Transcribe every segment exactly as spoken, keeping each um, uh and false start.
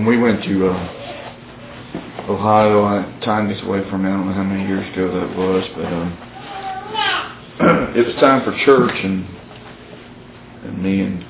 when we went to uh, Ohio, I, time gets away from me, I don't know how many years ago that was, but um, it was time for church, and, and me and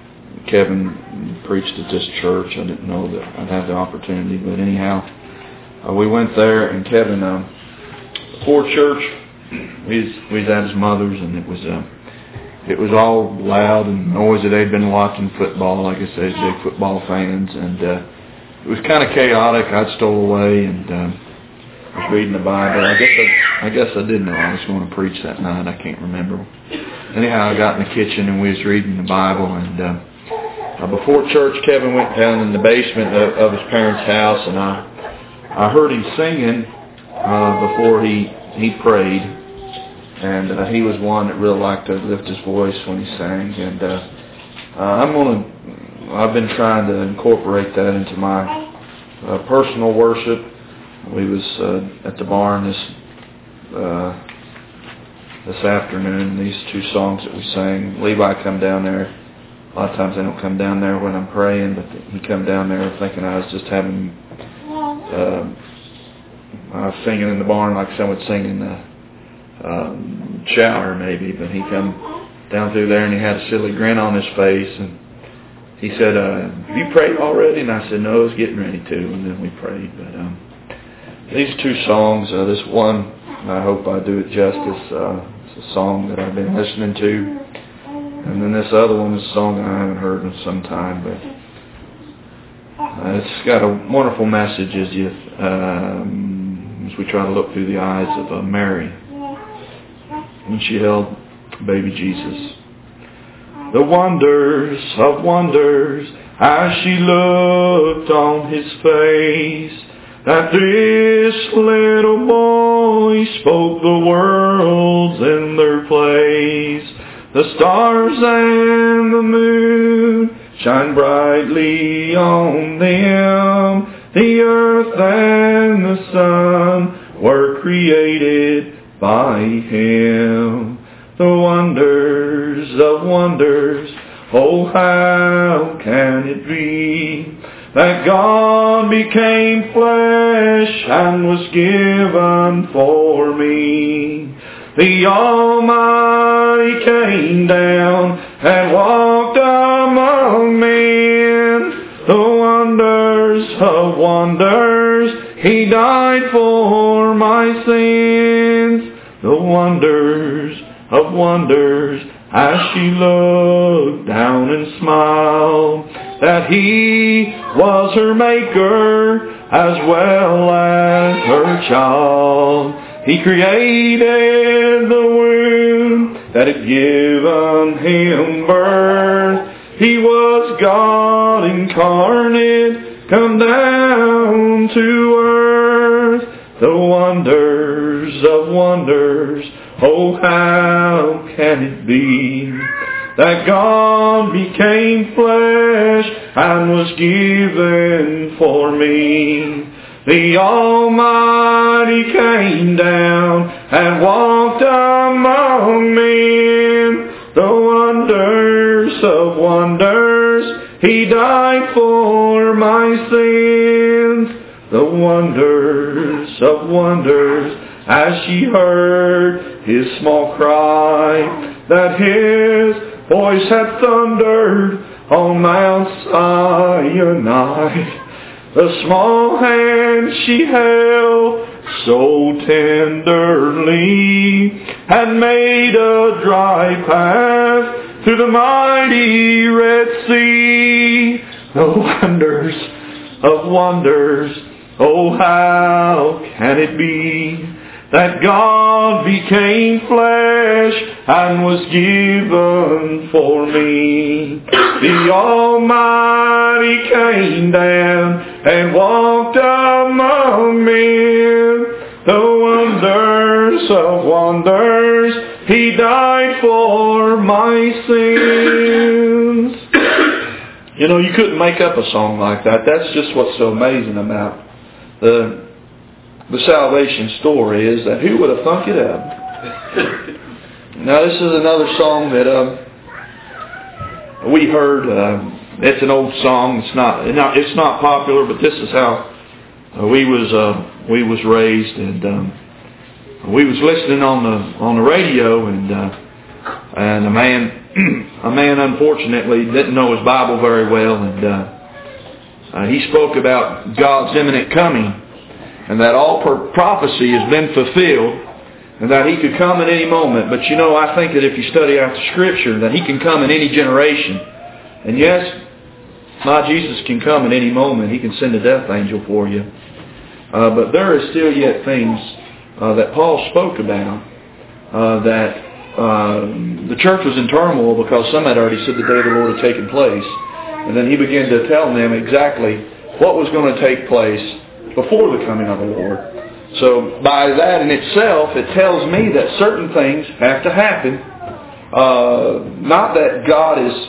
Kevin preached at this church. I didn't know that I'd have the opportunity, but anyhow, uh, we went there, and Kevin, um, before church, we was, we was at his mother's, and it was uh, it was all loud and noisy. They'd been watching football, like I said, big football fans, and uh, it was kind of chaotic. I stole away and uh, was reading the Bible. I guess I, I guess I did know I was going to preach that night. I can't remember. Anyhow, I got in the kitchen and we was reading the Bible, and uh, uh, before church, Kevin went down in the basement of, of his parents' house, and I I heard him singing uh, before he he prayed. And uh, he was one that really liked to lift his voice when he sang. And uh, uh, I'm going to, I've been trying to incorporate that into my uh, personal worship. We was uh, at the barn this uh, this afternoon. These two songs that we sang, Levi come down there. A lot of times they don't come down there when I'm praying, but he come down there thinking I was just having, uh, I was singing in the barn like someone would sing in the Um, shower maybe, but he come down through there and he had a silly grin on his face, and he said, uh, have you prayed already? And I said, no, I was getting ready to, and then we prayed. But um, these two songs, uh, this one, I hope I do it justice, uh, it's a song that I've been listening to, and then this other one is a song I haven't heard in some time, but uh, it's got a wonderful message as you um, as we try to look through the eyes of uh, Mary when she held baby Jesus. The wonders of wonders as she looked on his face, that this little boy spoke the worlds in their place. The stars and the moon shine brightly on them. The earth and the sun were created by him. The wonders of wonders, oh how can it be that God became flesh and was given for me? The Almighty came down and walked among men. The wonders of wonders, he died for my sins. The wonders of wonders as she looked down and smiled, that he was her maker as well as her child. He created the womb that had given him birth. He was God incarnate, come down to earth. The wonders of wonders, oh how can it be that God became flesh and was given for me? The Almighty came down and walked among men. The wonders of wonders, he died for my sins. The wonders of wonders as she heard his small cry, that his voice had thundered on Mount Sinai. The small hand she held so tenderly had made a dry path through the mighty Red Sea. The wonders of wonders, oh how can it be that God became flesh and was given for me? The Almighty came down and walked among men. The wonders of wonders, he died for my sins. You know, you couldn't make up a song like that. That's just what's so amazing about the the salvation story, is that who would have thunk it up? Now this is another song that uh, we heard uh, it's an old song. It's not, it's not popular, but this is how uh, we was uh, we was raised, and um, we was listening on the on the radio, and uh, and a man a man unfortunately didn't know his Bible very well, and uh, uh, he spoke about God's imminent coming, and that all per- prophecy has been fulfilled, and that He could come at any moment. But you know, I think that if you study out the Scripture, that He can come in any generation. And yes, my Jesus can come at any moment. He can send a death angel for you. Uh, but there is still yet things uh, that Paul spoke about uh, that uh, the church was in turmoil because some had already said the day of the Lord had taken place. And then he began to tell them exactly what was going to take place before the coming of the Lord. So by that in itself, it tells me that certain things have to happen. Uh, not that God is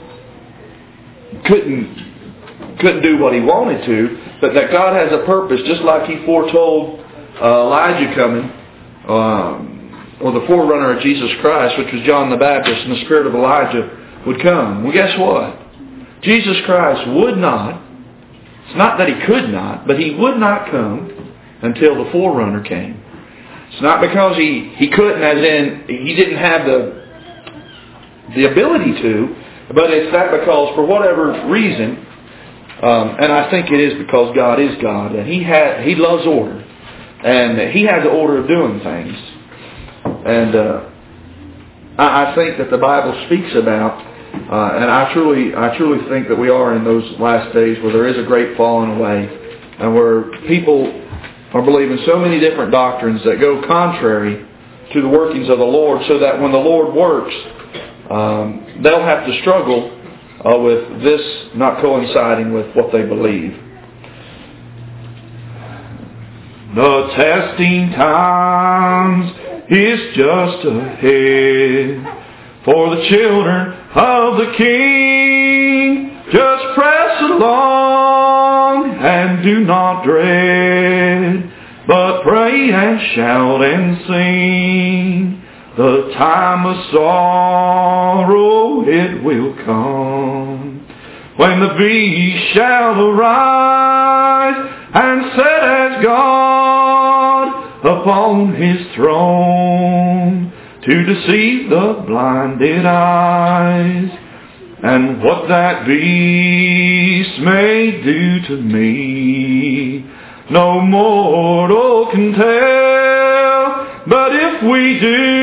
couldn't couldn't do what He wanted to, but that God has a purpose, just like He foretold uh, Elijah coming, um, or the forerunner of Jesus Christ, which was John the Baptist, and the spirit of Elijah would come. Well, guess what? Jesus Christ would not, it's not that He could not, but He would not come until the forerunner came. It's not because He, he couldn't, as in He didn't have the the ability to, but it's that because for whatever reason, um, and I think it is because God is God, and He had He loves order, and He has the order of doing things. And uh, I, I think that the Bible speaks about, uh, and I truly, I truly think that we are in those last days where there is a great falling away, and where people are believing so many different doctrines that go contrary to the workings of the Lord, so that when the Lord works, um, they'll have to struggle uh, with this not coinciding with what they believe. The testing times is just ahead for the children of the King. Just press along and do not dread, but pray and shout and sing. The time of sorrow, it will come, when the beast shall arise and set as God upon His throne, to deceive the blinded eyes. And what that beast may do to me, no mortal can tell. But if we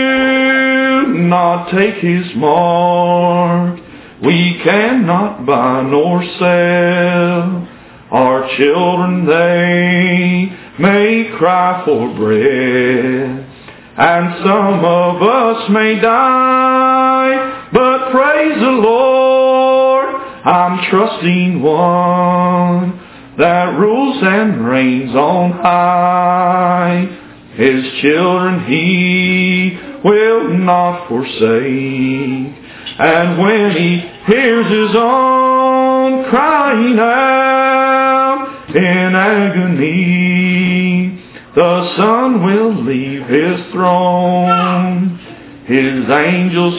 do not take His mark, we cannot buy nor sell. Our children, they may cry for bread, and some of us may die. But praise the Lord, I'm trusting One that rules and reigns on high. His children He will not forsake. And when He hears His own crying out in agony, the Son will leave His throne. His angels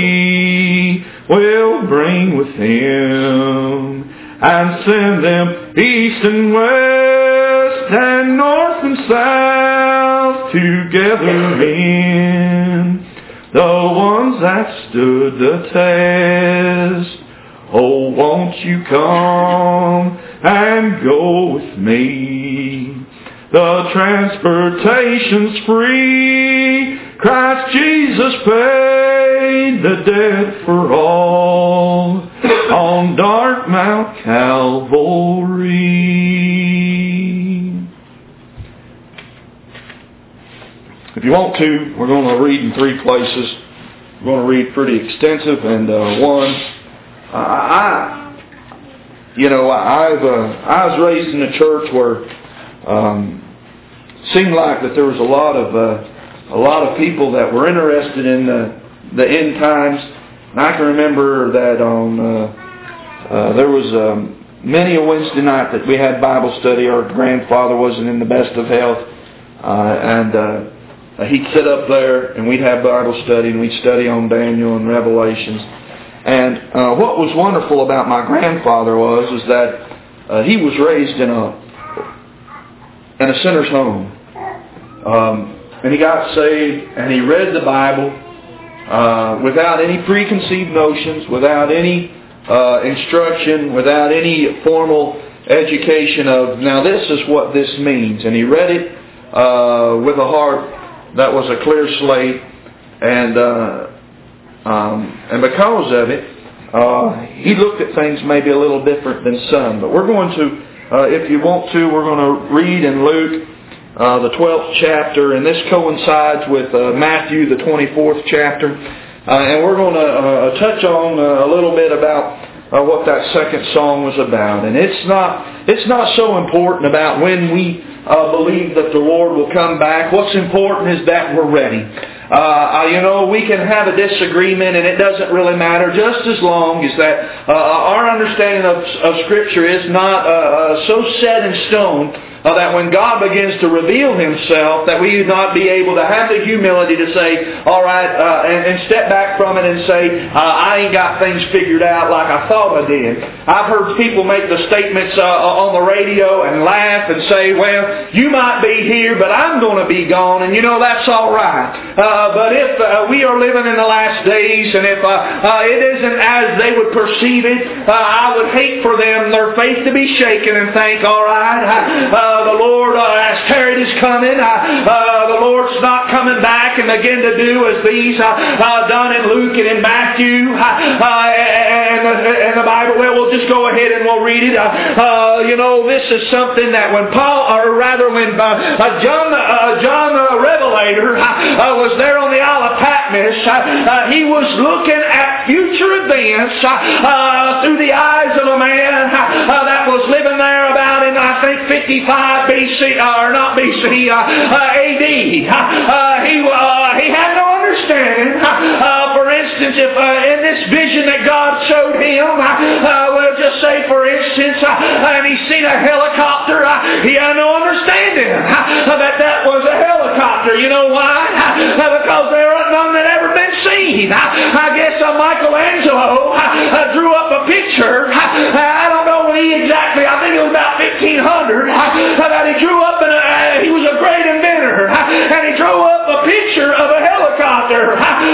He will bring with Him, and send them east and west and north and south to gather in the ones that stood the test. Oh, won't you come and go with me? The transportation's free. Christ Jesus paid the debt for all on dark Mount Calvary. If you want to, we're going to read in three places. We're going to read pretty extensive, and uh, one, uh, I, you know, I've uh, I was raised in a church where um, it seemed like that there was a lot of uh, a lot of people that were interested in the the end times. And I can remember that on uh, uh, there was um, many a Wednesday night that we had Bible study. Our grandfather wasn't in the best of health, uh, and uh, he'd sit up there and we'd have Bible study, and we'd study on Daniel and Revelations. And uh, what was wonderful about my grandfather was is that uh, he was raised in a in a sinner's home. Um, and he got saved, and he read the Bible uh, without any preconceived notions, without any uh, instruction, without any formal education of, now this is what this means. And he read it uh, with a heart that was a clear slate, and uh, um, and because of it, uh, he looked at things maybe a little different than some. But we're going to, uh, if you want to, we're going to read in Luke uh, the twelfth chapter, and this coincides with uh, Matthew the twenty-fourth chapter, uh, and we're going to uh, touch on uh, a little bit about Uh, what that second song was about. And it's not it's not so important about when we uh, believe that the Lord will come back. What's important is that we're ready. Uh, uh, you know, we can have a disagreement, and it doesn't really matter, just as long as that uh, our understanding of, of Scripture is not uh, uh, so set in stone Uh, that when God begins to reveal Himself, that we would not be able to have the humility to say, all right, uh, and, and step back from it and say, uh, I ain't got things figured out like I thought I did. I've heard people make the statements uh, on the radio and laugh and say, well, you might be here, but I'm going to be gone, and you know, that's all right. Uh, but if uh, we are living in the last days, and if uh, uh, it isn't as they would perceive it, uh, I would hate for them, their faith to be shaken and think, all right, uh, Uh, the Lord uh, has tarried His coming. Uh, uh, the Lord's not coming back and begin to do as these uh, uh, done in Luke and in Matthew uh, uh, and, and the Bible. Well, we'll just go ahead and we'll read it. Uh, uh, you know, this is something that when Paul, or rather when uh, uh, John, uh, John the Revelator uh, uh, was there on the Isle of Patmos, uh, uh, he was looking at future events uh, uh, through the eyes of a man uh, uh, that was living there about in, I think, fifty-five B C, or not B C, uh, uh, A D. Uh, he uh, he had no understanding. Uh, for instance, if uh, in this vision that God showed him, uh, we'll just say, for instance, uh, and he seen a helicopter, uh, he had no understanding uh, that that was a helicopter. You know why? Uh, because there are none that ever been seen. Uh, I guess uh, Michelangelo uh, drew up a picture. Uh, I don't know when he exactly, I think it was about fifteen hundred. That he drew up, and uh, he was a great inventor, and he drew up a picture of a helicopter,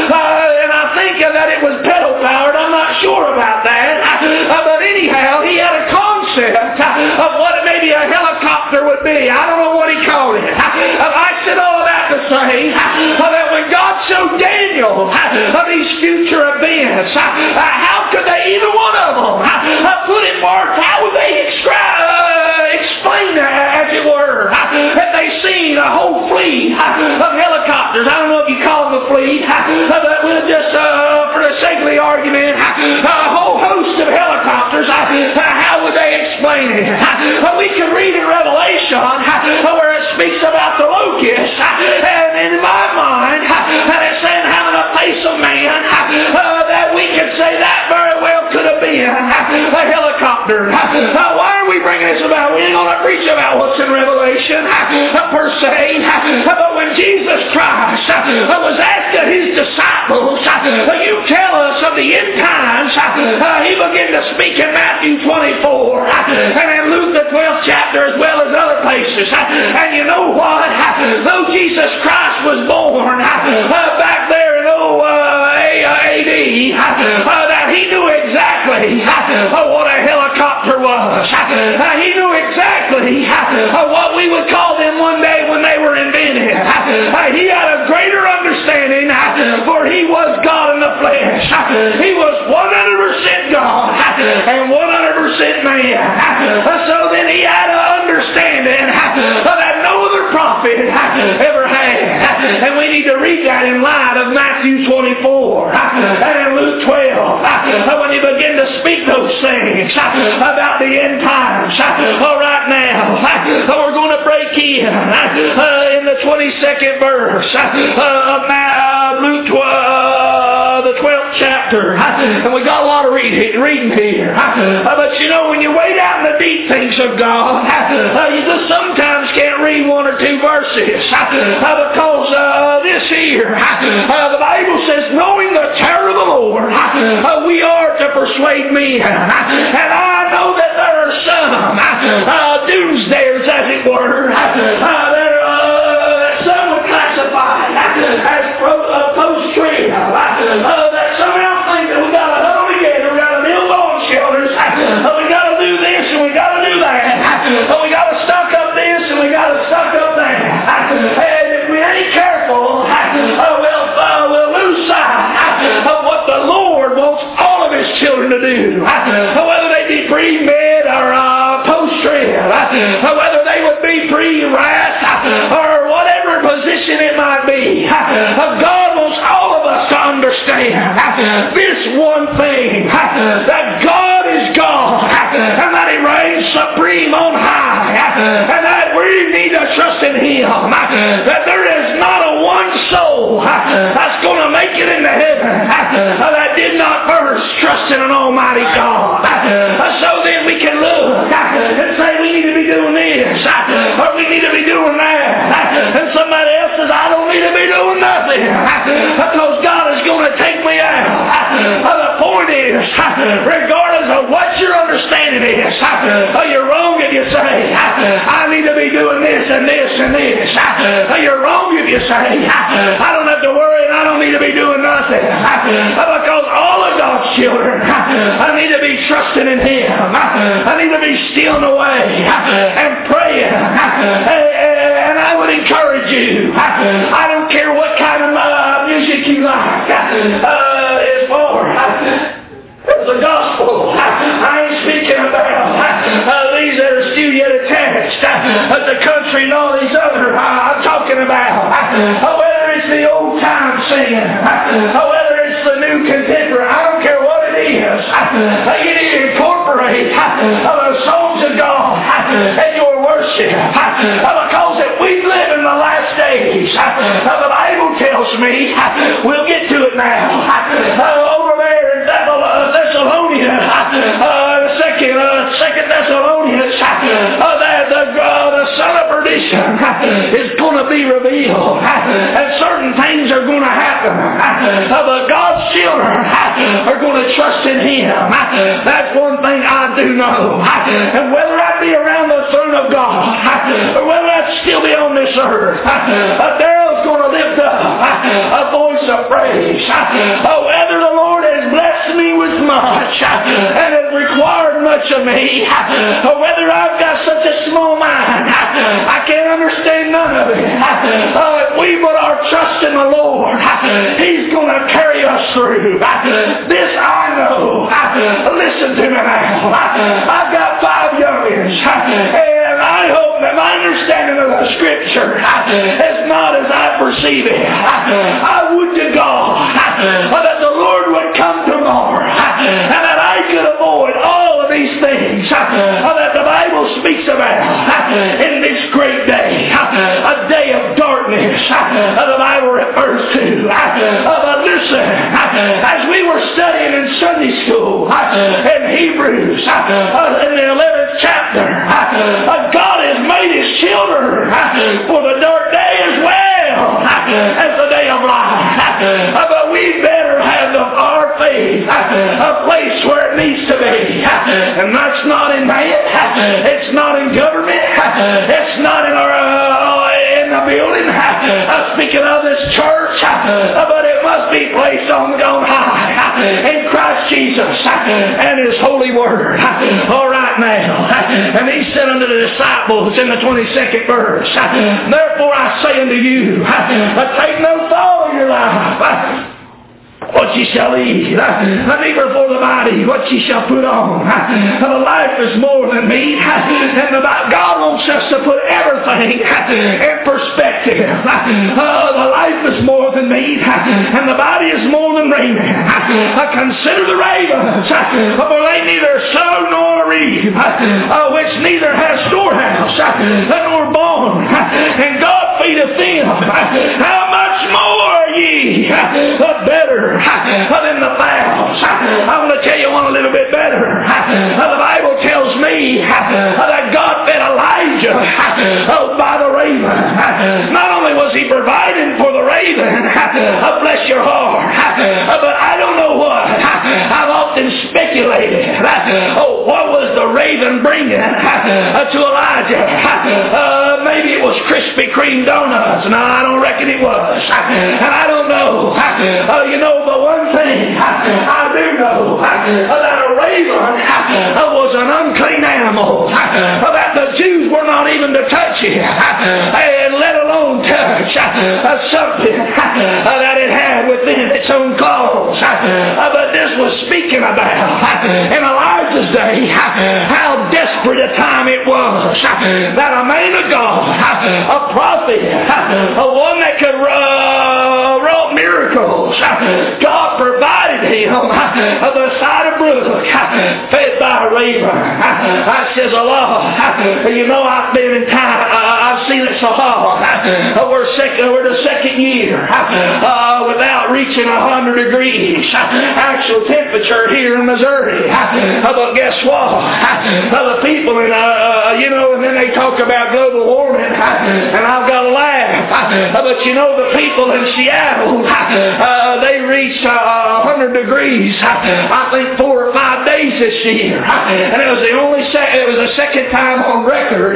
uh, and I think that it was pedal powered. I'm not sure about that, uh, but anyhow, he had a concept of what maybe a helicopter would be. I don't know what he called it. I said all of that to say that when God showed Daniel these future events, how could they, either one of them, put it forth? How would they describe? Explain that, as it were, that they seen a whole fleet of helicopters. I don't know if you call them a fleet, but we'll just, uh, for the sake of the argument, a whole host of helicopters. How would they explain it? We can read in Revelation where it speaks about the locusts, and in my mind, and it's saying having a face of man, that we can say that very well could have been a helicopter. Why are we bringing this about? We ain't going to preach about what's in Revelation uh, per se, uh, but when Jesus Christ uh, was asking His disciples, uh, you tell us of the end times, uh, He began to speak in Matthew twenty-four uh, and in Luke the twelfth chapter, as well as other places. Uh, and you know what? Uh, though Jesus Christ was born uh, back there in oh, uh, A D, uh, that He knew exactly uh, what a helicopter was. Uh, he knew exactly uh, what we would call them one day when they were invented. Uh, he had a greater understanding, uh, for He was God in the flesh. Uh, he was one hundred percent God uh, and one hundred percent man. Uh, so then He had an understanding uh, that no other prophet uh, ever had. Uh, and we need to read that in light of Matthew twenty-four uh, and in Luke twelve, uh, when He began to speak those things uh, about the end times. Uh, all right now, uh, we're going to break in uh, in the twenty-second verse uh, of uh, Luke twelve, the twelfth chapter. Uh, and we got a lot of reading, reading here. Uh, but you know, when you wade out in the deep things of God, uh, you just sometimes can't read one or two verses uh, because uh, this here, uh, the Bible says, knowing the terror of the Lord, uh, we are to persuade men. And I know that there are some uh, doomsdayers, as it were, uh, there uh, some would classify as pro, uh, post-trib, uh, that somehow think that we got to huddle together, we got to build bomb shelters, uh, we got to do this and we got to do that, uh, we got to stock up this and we got to stock up that, and if we ain't careful, uh, we'll, uh, we'll lose sight of what the Lord wants all of His children to do, uh, whether they be pre-med or uh, post-trib, uh, whether they would be pre-wrath uh, or whatever position it might be. Uh, God wants all of us to understand uh, this one thing, uh, that God is God, uh, and that He reigns supreme on high, uh, and that we need to trust in Him, uh, that there is not a one soul uh, that's going to make it into heaven uh, that did not first trust in an almighty God. Uh, so then we can look uh, and say we need to be doing this, uh, or we need to be doing that, uh, and somebody else says I don't need to be doing nothing uh, because God is going to take me out. Uh, the point is, uh, regardless of what your understanding is, uh, you're wrong if you say uh, I need to be doing this and this and this. Uh, you're wrong if you say uh, I don't have to worry and I don't need to be doing nothing, uh, because all of God's children, uh, I need to be trusting in Him. Uh, I need to be stealing away uh, and praying, uh, and I would encourage you, uh, I don't care what kind of uh, music you like, uh, it's for uh, the gospel. I ain't speaking about uh, these that are still yet attached uh, the country and all these other. Uh, I'm talking about uh, whether it's the old time singing, uh, whether it's the new contemporary. I don't care what it is. Uh, you need to incorporate uh, the songs of God uh, in your worship, uh, because if we live in the last days, uh, the Bible tells me, uh, we'll get to it now, uh, over there in Thessalonians, uh, second, uh, second Thessalonians, uh, that the, uh, the son of perdition is going to be revealed, and certain things are going to happen, uh, but God's children are going to trust in Him. That's one thing I do know, and whether I be around the throne of God or whether I still be on this earth, uh, Daryl's going to lift up a voice of praise. Uh, whether the Lord has blessed me with much and has required much of me, or whether I've got such a small mind I can't understand none of it, uh, if we put our trust in the Lord, He's going to carry us through. This I know. Listen to me now. I've got five youngins, and I hope that my understanding of the Scripture is not as I perceive it. I would to God that the Lord would come tomorrow and that I could avoid all of these things that the Bible speaks about in this great day, a day of darkness the Bible refers to. But listen, as we were studying in Sunday school in Hebrews in the eleventh chapter, God has made His children for the dark day as well as the day of light. But we better have the, our faith a place where it needs to be, and that's not in man, it's not in government, it's not in our uh, in the building, uh, speaking of this church, uh, but it must be placed on, on high in Christ Jesus and His holy word. All right now, and He said unto the disciples in the twenty-second verse, therefore I say unto you, take no thought of your life, what ye shall eat, neither for the body what ye shall put on. The life is more than meat, and the, God wants us to put everything in perspective. Uh, the life is more than meat, and the body is more than raiment. Uh, consider the ravens, for they neither sow nor reap, uh, which neither has storehouse nor barn, and God waiteth them, how much more ye better than the fowls. I want to tell you one a little bit better. The Bible tells me that God fed Elijah by the raven. Not only was he providing for the raven, bless your heart, but I don't know what. I've often speculated. Oh, what was the raven bringing to Elijah? Uh, maybe it was Krispy Kreme donuts. No, I don't reckon it was. And I don't know. Uh, you know, but one thing I do know, that a raven was an unclean animal, that the Jews were not even to touch it, and let alone touch something that it had within its own claws. But this was speaking about in Elijah's day how desperate a time it was that a man of God, a prophet, a one that could uh, wrought miracles, God provided him the side of brook, fed by a raven. I says, Allah, you know, I've been in time, I've seen it so hard. We're, second, we're the second year uh, without reaching a hundred degrees actual temperature here in Missouri. But guess what? The people in, uh, you know, and then they talk about global warming, and I've got to laugh. But you know, the people in Seattle, uh, they reached uh, one hundred degrees, I think four or five days this year, and it was the only se- it was the second time on record,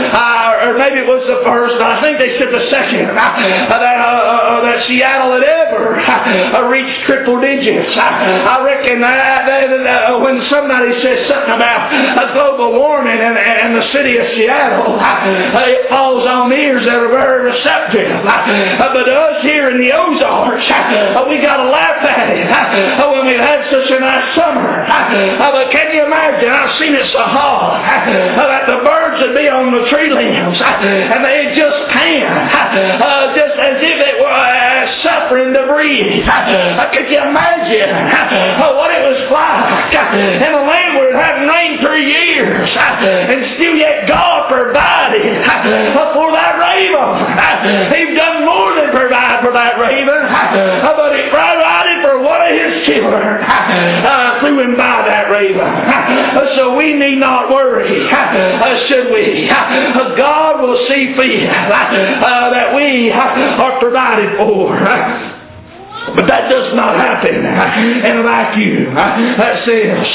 uh, or maybe it was the first, but I think they said the second, uh, that uh, that Seattle had ever uh, reached triple digits. I, I reckon that, that uh, when somebody says something about uh, global warming and, and the city of Seattle, uh, it falls on ears that are very receptive. Uh, but us here in the Ozarks, uh, we got to laugh at it uh, when we've had such a nice summer. Uh, but can you imagine? I've seen it so hard uh, that the birds would be on the tree limbs uh, and they'd just pan, uh, just as if it were uh, suffering to breathe. Uh, could you imagine uh, what it was like uh, in a land where it hadn't rained for years uh, and still yet God provided uh, for that raven. Uh, He's done more than provide for that raven, uh, but He provided for one of His children uh, through and by that raven. Uh, so we need not worry, uh, should we? Uh, God will see fit uh, that we uh, are provided for. But that does not happen in a vacuum. That says,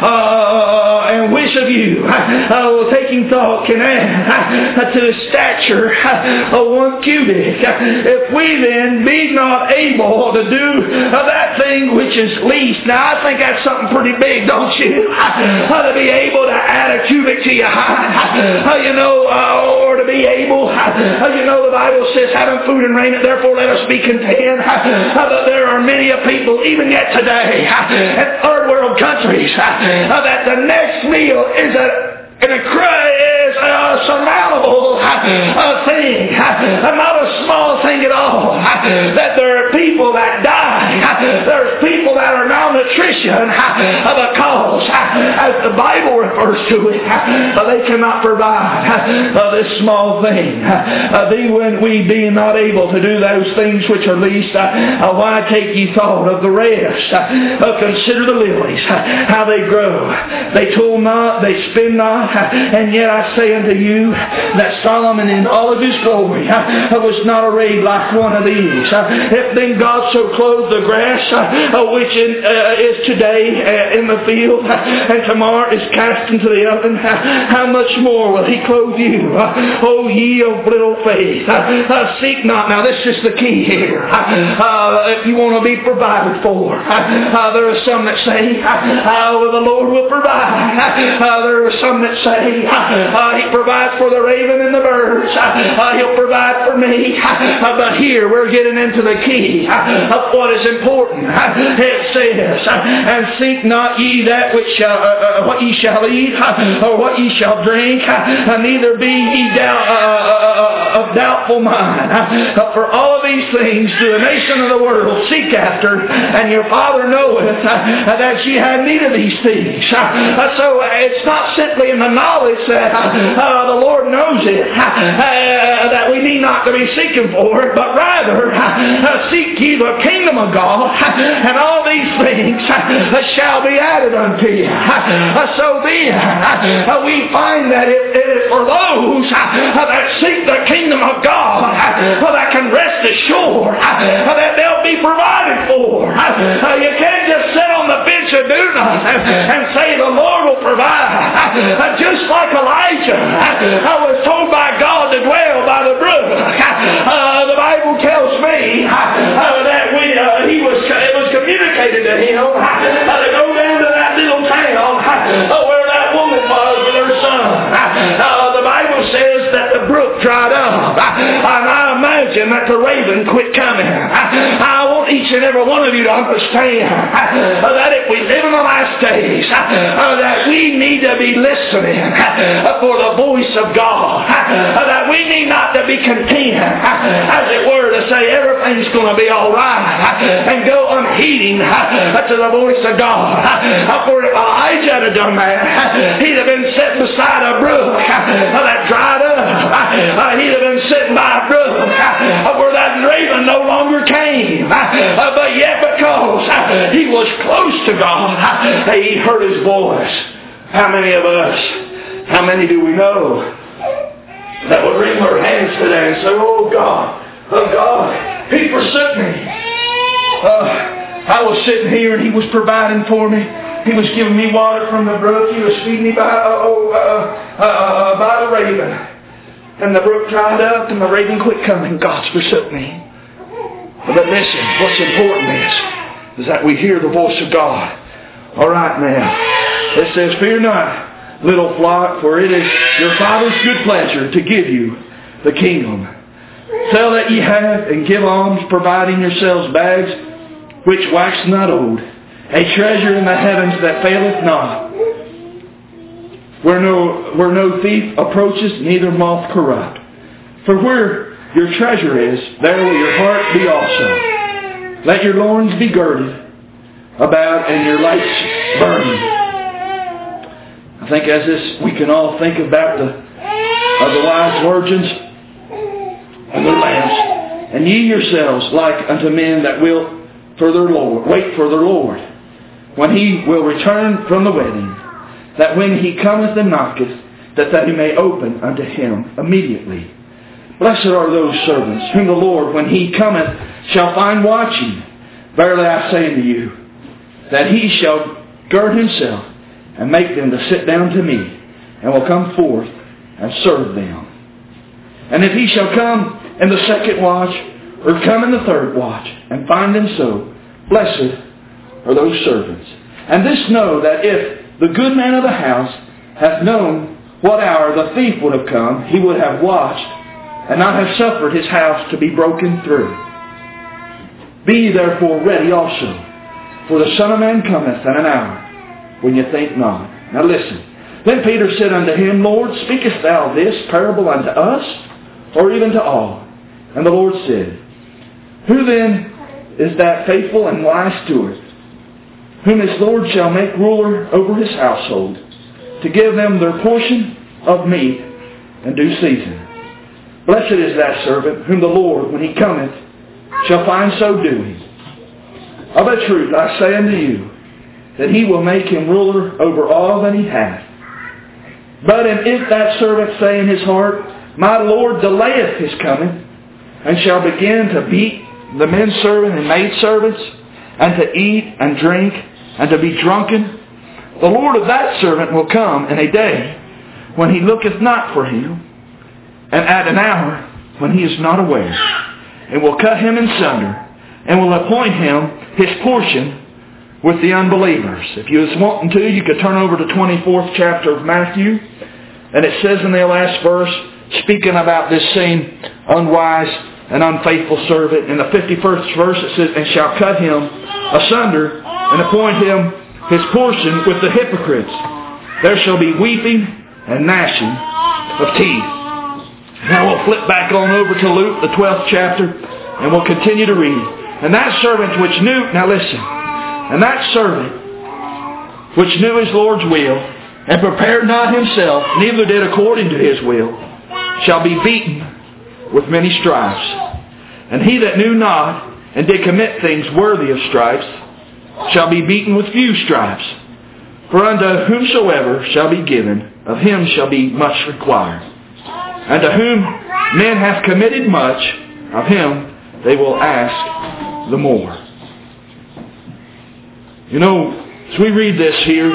uh, and which of you, uh, taking thought, can add to the stature of one cubit? If we then be not able to do that thing which is least. Now I think that's something pretty big, don't you? To be able to add a cubit to your height, you know, uh, or to be able, you know, the Bible says, having food and raiment, therefore let us be content. There are many of people, even yet today, in third world countries, that the next meal is a And a cry is a surmountable uh, thing, uh, not a small thing at all. Uh, that there are people that die. Uh, there's people that are malnutrition uh, because, uh, as the Bible refers to it, uh, they cannot provide uh, this small thing. Uh, thee, when we be not able to do those things which are least, uh, uh, why take ye thought of the rest? Uh, uh, consider the lilies, uh, how they grow. They toil not, they spin not. And yet I say unto you that Solomon in all of his glory was not arrayed like one of these. If then God so clothed the grass, which is today in the field and tomorrow is cast into the oven, how much more will He clothe you, O ye of little faith? Seek not. Now this is the key here. If you want to be provided for, there are some that say, well, the Lord will provide. There are some that say, Uh, he provides for the raven and the birds. Uh, he'll provide for me. Uh, but here we're getting into the key uh, of what is important. Uh, it says, uh, and seek not ye that which shall, uh, uh, what ye shall eat, uh, or what ye shall drink, uh, neither be ye down, uh, uh, uh, of doubtful mind. Uh, for all of these things do the nation of the world seek after, and your Father knoweth uh, that ye have need of these things. Uh, so it's not simply in the knowledge that uh, the Lord knows it, uh, that we need not to be seeking for it, but rather uh, seek ye the kingdom of God, and all these things uh, shall be added unto you. Uh, so then, uh, we find that it, it is for those uh, that seek the kingdom of God uh, that can rest assured uh, that they'll be provided for. Uh, you can't just sit on the bench and do nothing and say the Lord will provide. Uh, just like Elijah, uh, I was told by God to dwell by the brook. Uh, the Bible tells me uh, that we, uh, he was, it was communicated to him uh, to go down to that little town uh, where that woman was with her son. Uh, the Bible says that the brook dried up. Uh, and I imagine that the raven quit coming. Uh, I want each and every one of you to understand uh, that if we live in the last days, uh, that we need to be listening uh, for the voice of God. Uh, that we need not to be content, uh, as it were, to say everything's going to be all right uh, and go unheeding uh, to the voice of God. Uh, for if Elijah had done that, uh, he'd have been sitting beside a brook uh, that dried up. Uh, he'd have been sitting by a brook uh, where that raven no longer came. Uh, but yet because uh, he was close to God, uh, he heard His voice. How many of us, how many do we know that would wring their hands today and say, oh God, oh God, He forsook me. Uh, I was sitting here and He was providing for me. He was giving me water from the brook. He was feeding me by, uh, oh, uh, uh, uh, by the raven. And the brook dried up and the raven quit coming. God's forsook me. But listen, what's important is, is that we hear the voice of God. All right now. It says, fear not, little flock, for it is your Father's good pleasure to give you the kingdom. Sell that ye have and give alms, providing yourselves bags which wax not old, a treasure in the heavens that faileth not, where no, where no thief approaches, neither moth corrupt. For where your treasure is, there will your heart be also. Let your loins be girded about and your lights burning. I think as this, we can all think about the, of the wise virgins and their lamps. And ye yourselves like unto men that will for their Lord, wait for their Lord, when He will return from the wedding, that when He cometh and knocketh, that they may open unto him immediately. Blessed are those servants whom the Lord, when He cometh, shall find watching. Verily I say unto you, that He shall gird Himself and make them to sit down to me, and will come forth and serve them. And if He shall come in the second watch, or come in the third watch, and find them so, blessed are those servants. And this know, that if the good man of the house hath known what hour the thief would have come, he would have watched, and not have suffered his house to be broken through. Be ye therefore ready also, for the Son of Man cometh in an hour when ye think not. Now listen. Then Peter said unto Him, Lord, speakest thou this parable unto us, or even to all? And the Lord said, Who then is that faithful and wise steward, whom his Lord shall make ruler over his household, to give them their portion of meat in due season? Blessed is that servant, whom the Lord, when He cometh, shall find so doing. Of a truth I say unto you, that He will make him ruler over all that he hath. But if that servant say in his heart, My Lord delayeth his coming, and shall begin to beat the men servant and maid servants, and to eat and drink, and to be drunken, the Lord of that servant will come in a day when he looketh not for him, and at an hour when he is not aware, and will cut him in sunder, and will appoint him his portion with the unbelievers. If you was wanting to, you could turn over to twenty-fourth chapter of Matthew, and it says in the last verse, speaking about this same unwise and unfaithful servant, in the fifty-first verse it says, And shall cut him asunder, and appoint him his portion with the hypocrites. There shall be weeping and gnashing of teeth. Now we'll flip back on over to Luke, the twelfth chapter, and we'll continue to read. And that servant which knew, now listen, and that servant which knew his Lord's will, and prepared not himself, neither did according to his will, shall be beaten with many stripes. And he that knew not, and did commit things worthy of stripes, shall be beaten with few stripes. For unto whomsoever shall be given, of him shall be much required. And to whom men have committed much, of him they will ask the more. You know, as we read this here,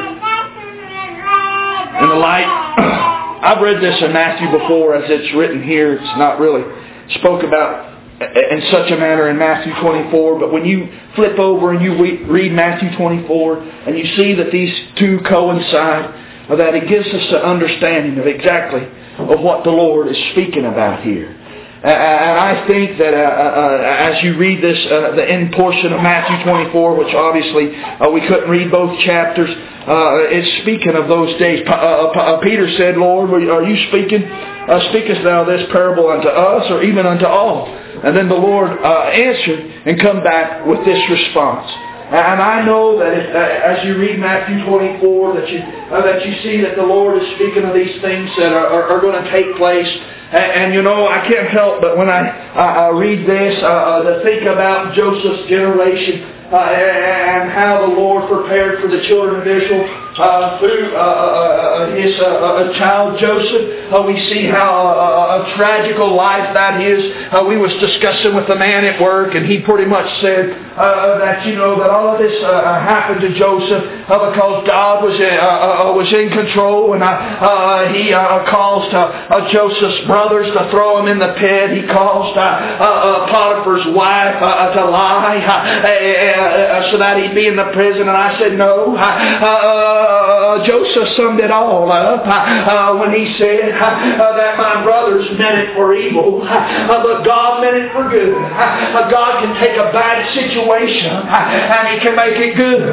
in the light, I've read this in Matthew before as it's written here. It's not really spoke about in such a manner in Matthew twenty-four, but when you flip over and you read Matthew twenty-four and you see that these two coincide, that it gives us an understanding of exactly of what the Lord is speaking about here. And I think that uh, uh, as you read this, uh, the end portion of Matthew twenty-four, which obviously uh, we couldn't read both chapters, uh, it's speaking of those days. Uh, uh, Peter said, Lord, are you speaking? Uh, speakest thou this parable unto us or even unto all? And then the Lord uh, answered and come back with this response. And I know that if, uh, as you read Matthew twenty-four, that you uh, that you see that the Lord is speaking of these things that are, are, are going to take place. And, and you know, I can't help but when I, I, I read this, uh, uh, to think about Joseph's generation uh, and how the Lord prepared for the children of Israel uh, through uh, uh, his uh, uh, child Joseph. Uh, we see how uh, a tragical life that is. Uh, we was discussing with a man at work, and he pretty much said uh, that you know that all of this uh, happened to Joseph uh, because God was uh, uh, was in control, and uh, uh, he uh, caused uh, uh, Joseph's brothers to throw him in the pit. He caused uh, uh, Potiphar's wife uh, to lie uh, uh, so that he'd be in the prison. And I said, no. Uh, Uh, Joseph summed it all up uh, when he said uh, that my brothers meant it for evil, uh, but God meant it for good. Uh, God can take a bad situation uh, and He can make it good.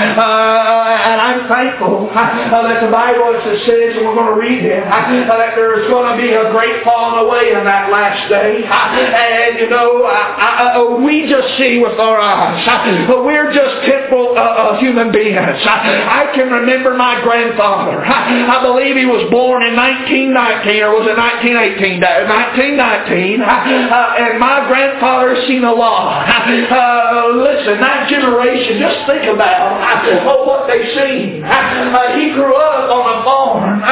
Uh, and I'm thankful uh, that the Bible says, and we're going to read it, uh, that there's going to be a great falling away in that last day. Uh, and you know, uh, uh, we just see with our eyes. Uh, we're just temporal uh, uh, human beings. Uh, I can remember my grandfather. I, I believe he was born in nineteen nineteen, or was it nineteen eighteen? nineteen nineteen. Uh, and my grandfather seen a lot. Uh, listen, that generation, just think about uh, what they seen. Uh, he grew up on a farm uh,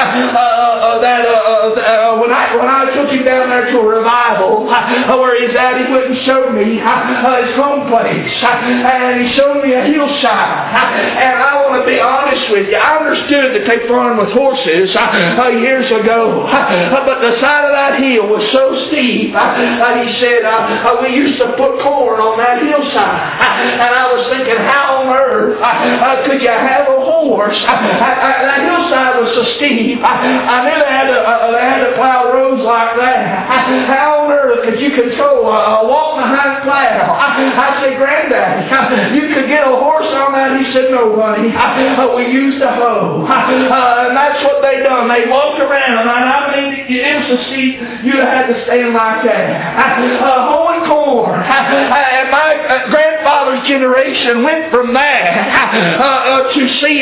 uh, that uh, uh, when I when I took him down there to a revival uh, where he's at, he wouldn't show me uh, his home place. Uh, and he showed me a hillside. Uh, and I want to be honest with you, I understood that they farmed with horses uh, uh, years ago, uh, but the side of that hill was so steep. Uh, uh, he said uh, uh, we used to put corn on that hillside, uh, and I was thinking, how on earth uh, uh, could you have a horse? Uh, uh, that hillside was so steep. Uh, I knew they had to uh, they had to plow roads like that. Uh, how on earth could you control a uh, walk behind plow? Uh, I said, Granddad, uh, you could get a horse on that. He said, no, buddy. Uh, we used a hoe. Uh, and that's what they done. They walked around, and I mean, it was a seat you had to stand like that. Uh, hoeing corn. Uh, and my uh, grandfather's generation went from that uh, uh, to seeing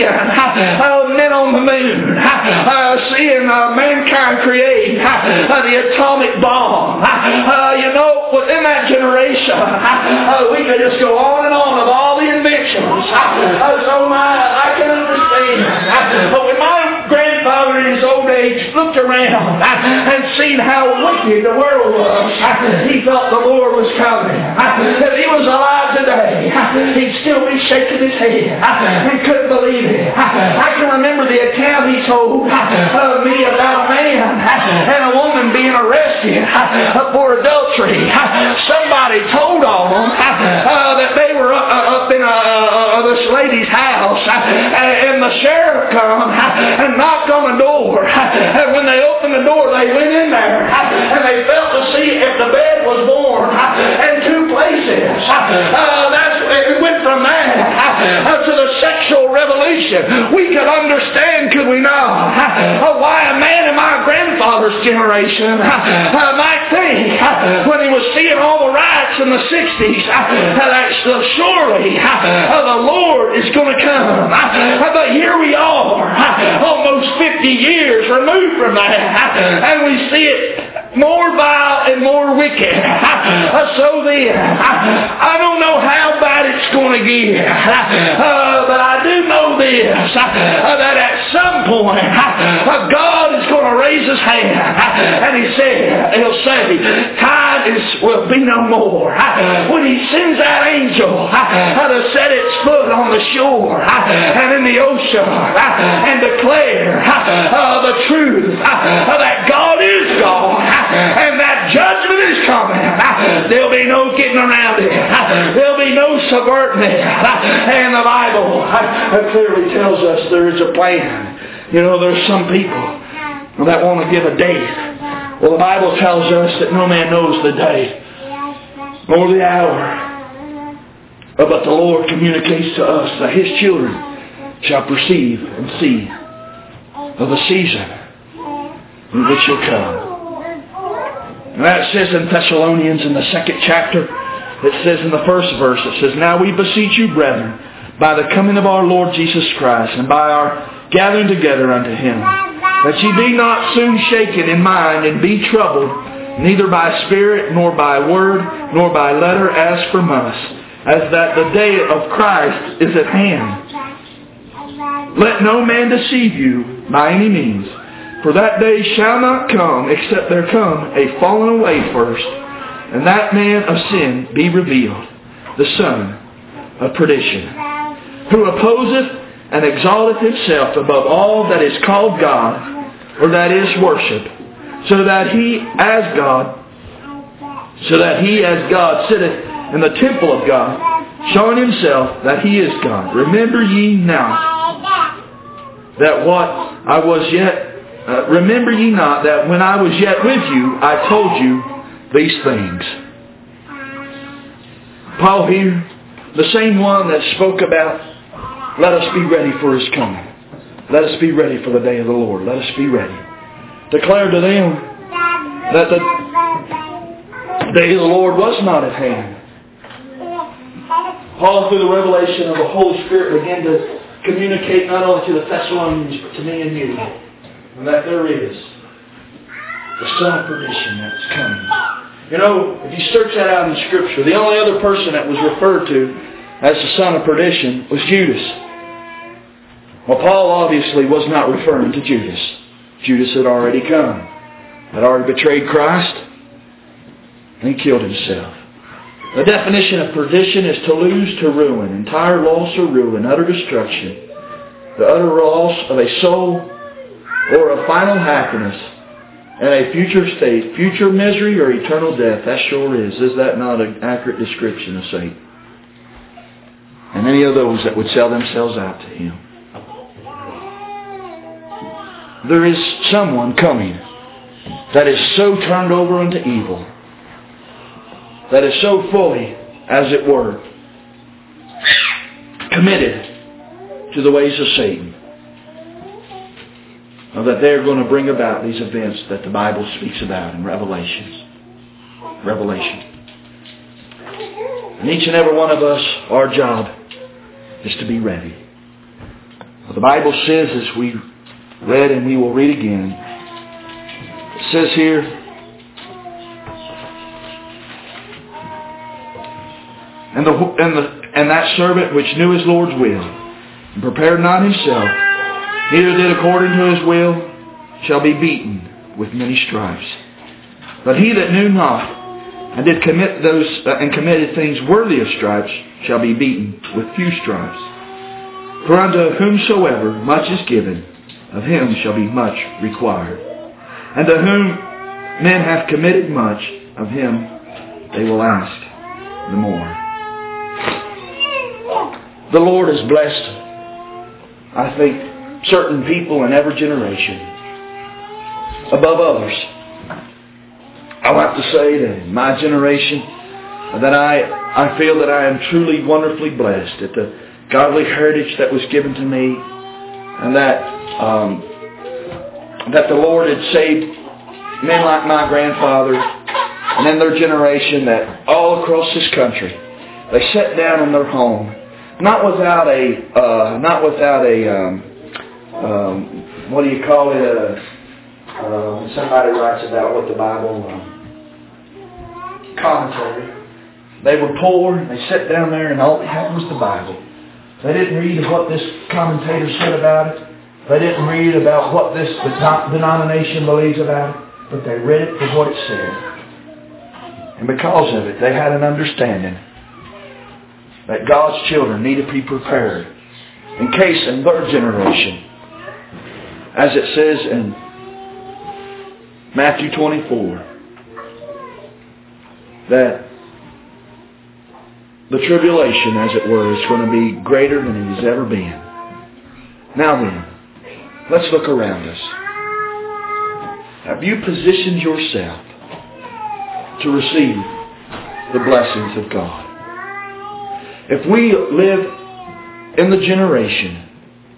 uh, men on the moon, uh, seeing uh, mankind create uh, the atomic bomb. Uh, you know, within that generation, uh, we could just go on and on of all the inventions. Uh, so my, I can understand. But when my grandfather in his old age looked around and seen how wicked the world was, he felt the Lord was coming. If he was alive today, he'd still be shaking his head and couldn't believe it. I can remember the account he told of me about a man and a woman being arrested for adultery. Somebody told on them that they were up in this lady's house, and the sheriff come and knocked on the door. And when they opened the door, they went in there and they felt to see if the bed was warm in two places. Uh, that's it went from that uh, to the sexual revolution. We could understand, could we not, uh, why a man in my grandfather's first generation uh, might think uh, when he was seeing all the riots in the sixties uh, that uh, surely uh, the Lord is going to come. Uh, but here we are, uh, almost fifty years removed from that, uh, and we see it more vile and more wicked. Uh, so then, uh, I don't know how bad it's going to get, uh, but I do know this, uh, that at some point, uh, God is going to raise His hand, uh, and He said, He'll say, time is, will be no more. Uh, when He sends that angel uh, to set its foot on the shore uh, and in the ocean uh, and declare uh, the truth uh, that God is God, and that judgment is coming. There'll be no getting around it. There'll be no subverting it. And the Bible clearly tells us there is a plan. You know, there's some people that want to give a date. Well, the Bible tells us that no man knows the day nor the hour, but the Lord communicates to us that His children shall perceive and see of the season in which He'll come. And that says in Thessalonians in the second chapter, it says in the first verse, it says, Now we beseech you, brethren, by the coming of our Lord Jesus Christ, and by our gathering together unto Him, that ye be not soon shaken in mind, and be troubled, neither by spirit, nor by word, nor by letter, as from us, as that the day of Christ is at hand. Let no man deceive you by any means, for that day shall not come, except there come a falling away first, and that man of sin be revealed, the son of perdition, who opposeth and exalteth himself above all that is called God, or that is worship, so that he as God, so that he as God sitteth in the temple of God, showing himself that he is God. Remember ye now that what I was yet Uh, remember ye not that when I was yet with you, I told you these things. Paul here, the same one that spoke about, let us be ready for His coming. Let us be ready for the day of the Lord. Let us be ready. Declare to them that the day of the Lord was not at hand. Paul, through the revelation of the Holy Spirit, began to communicate not only to the Thessalonians, but to me and you. And that there is the son of perdition that's coming. You know, if you search that out in Scripture, the only other person that was referred to as the son of perdition was Judas. Well, Paul obviously was not referring to Judas. Judas had already come, had already betrayed Christ, and he killed himself. The definition of perdition is to lose, to ruin, entire loss or ruin, utter destruction, the utter loss of a soul, or a final happiness, and a future state, future misery or eternal death. That sure is. Is that not an accurate description of Satan? And any of those that would sell themselves out to him. There is someone coming that is so turned over unto evil, that is so fully, as it were, committed to the ways of Satan, that they're going to bring about these events that the Bible speaks about in Revelations. Revelation. And each and every one of us, our job is to be ready. Well, the Bible says, as we read and we will read again, it says here, and the and the and that servant which knew his Lord's will, and prepared not himself, neither did according to his will, shall be beaten with many stripes. But he that knew not, and did commit those uh, and committed things worthy of stripes, shall be beaten with few stripes. For unto whomsoever much is given, of him shall be much required. And to whom men have committed much, of him they will ask the more. The Lord has blessed, I think, certain people in every generation above others. I have to say that in my generation, that I, I feel that I am truly wonderfully blessed at the godly heritage that was given to me, and that um, that the Lord had saved men like my grandfather and then their generation that all across this country, they sat down in their home, not without a, uh, not without a, um, um, what do you call it? Uh, uh, somebody writes about what the Bible um, commentary. They were poor. They sat down there, and all they had was the Bible. They didn't read what this commentator said about it. They didn't read about what this denomination believes about it. But they read it for what it said. And because of it, they had an understanding that God's children need to be prepared in case in their generation, as it says in Matthew twenty-four, that the tribulation, as it were, is going to be greater than it has ever been. Now then, let's look around us. Have you positioned yourself to receive the blessings of God? If we live in the generation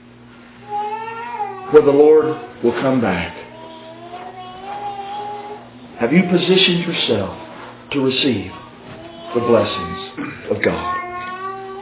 where the Lord will come back, have you positioned yourself to receive the blessings of God?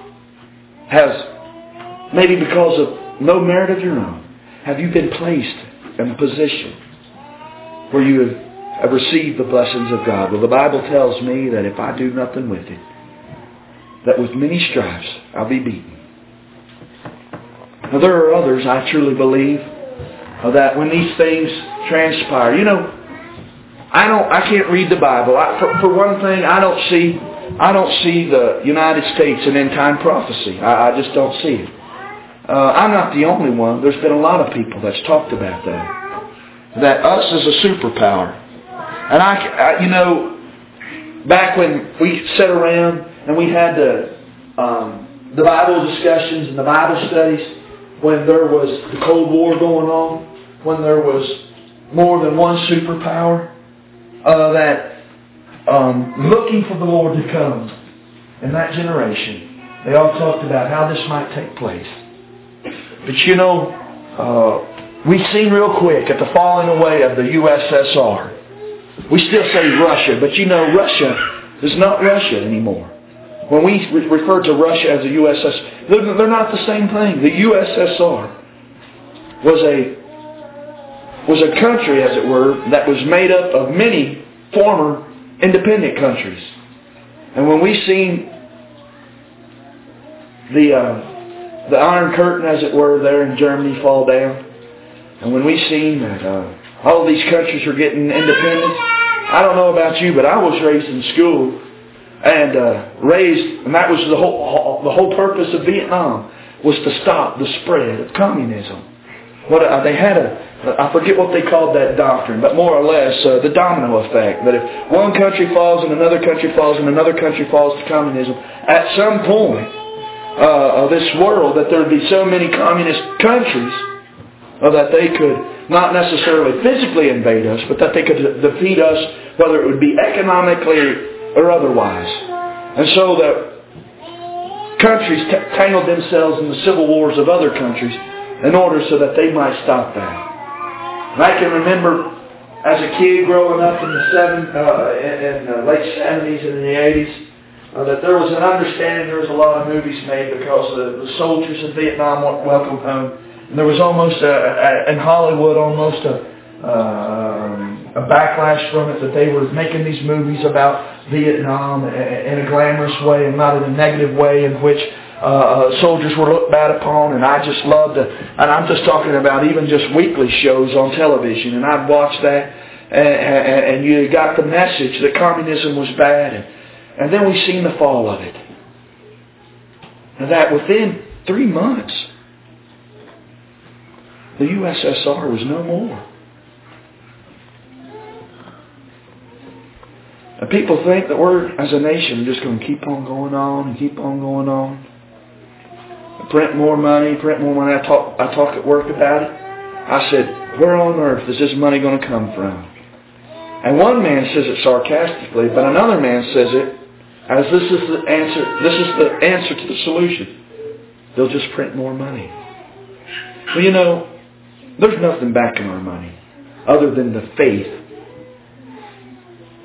Has, maybe because of no merit of your own, have you been placed in a position where you have, have received the blessings of God? Well, the Bible tells me that if I do nothing with it, that with many stripes I'll be beaten. Now there are others, I truly believe, uh, that when these things transpire, you know, I don't, I can't read the Bible. I, for, for one thing, I don't see, I don't see the United States in end time prophecy. I, I just don't see it. Uh, I'm not the only one. There's been a lot of people that's talked about that. That us is a superpower. And I, I you know, back when we sat around and we had the um, the Bible discussions and the Bible studies, when there was the Cold War going on, when there was more than one superpower, uh, that um, looking for the Lord to come in that generation, they all talked about how this might take place. But you know, uh, we've seen real quick at the falling away of the U S S R. We still say Russia, but you know Russia is not Russia anymore. When we re- refer to Russia as the U S S R, they're, they're not the same thing. The U S S R was a was a country, as it were, that was made up of many former independent countries. And when we seen the uh, the Iron Curtain, as it were, there in Germany fall down, and when we seen that uh, all of these countries were getting independence, I don't know about you, but I was raised in school and uh, raised, and that was the whole the whole purpose of Vietnam, was to stop the spread of communism. What uh, they had a, I forget what they called that doctrine, but more or less uh, the domino effect. That if one country falls and another country falls and another country falls to communism, at some point uh, of this world, that there would be so many communist countries uh, that they could not necessarily physically invade us, but that they could defeat us, whether it would be economically or otherwise. And so that countries t- tangled themselves in the civil wars of other countries in order so that they might stop that. And I can remember as a kid growing up in the seven, uh, in, in the late seventies and in the eighties, uh, that there was an understanding. There was a lot of movies made because the, the soldiers in Vietnam weren't welcome home. And there was almost a, a, in Hollywood almost a, uh, a backlash from it, that they were making these movies about Vietnam in a glamorous way and not in a negative way, in which Uh, soldiers were looked bad upon. And I just loved to, and I'm just talking about even just weekly shows on television, and I'd watch that, and, and, and you got the message that communism was bad, and, and then we seen the fall of it. And that within three months, the U S S R was no more. And people think that we're, as a nation, just going to keep on going on and keep on going on. Print more money, print more money. I talk, I talk at work about it. I said, where on earth is this money going to come from? And one man says it sarcastically, but another man says it as this is the answer. This is the answer to the solution. They'll just print more money. Well, you know, there's nothing backing our money other than the faith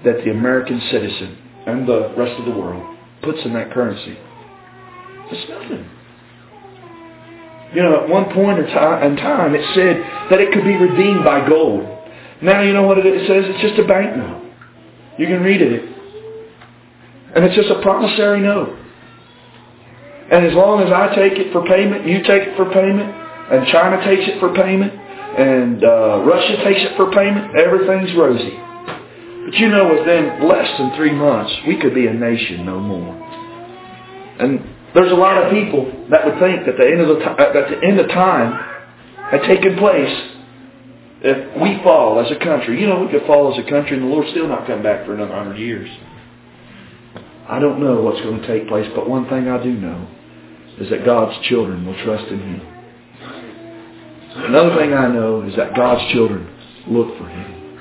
that the American citizen and the rest of the world puts in that currency? It's nothing. You know, at one point in time, it said that it could be redeemed by gold. Now you know what it says? It's just a banknote. You can read it. And it's just a promissory note. And as long as I take it for payment, you take it for payment, and China takes it for payment, and uh, Russia takes it for payment, everything's rosy. But you know, within less than three months, we could be a nation no more. And there's a lot of people that would think that the end of the t- that the end of time had taken place if we fall as a country. You know, we could fall as a country and the Lord's still not come back for another hundred years. I don't know what's going to take place, but one thing I do know is that God's children will trust in Him. Another thing I know is that God's children look for Him.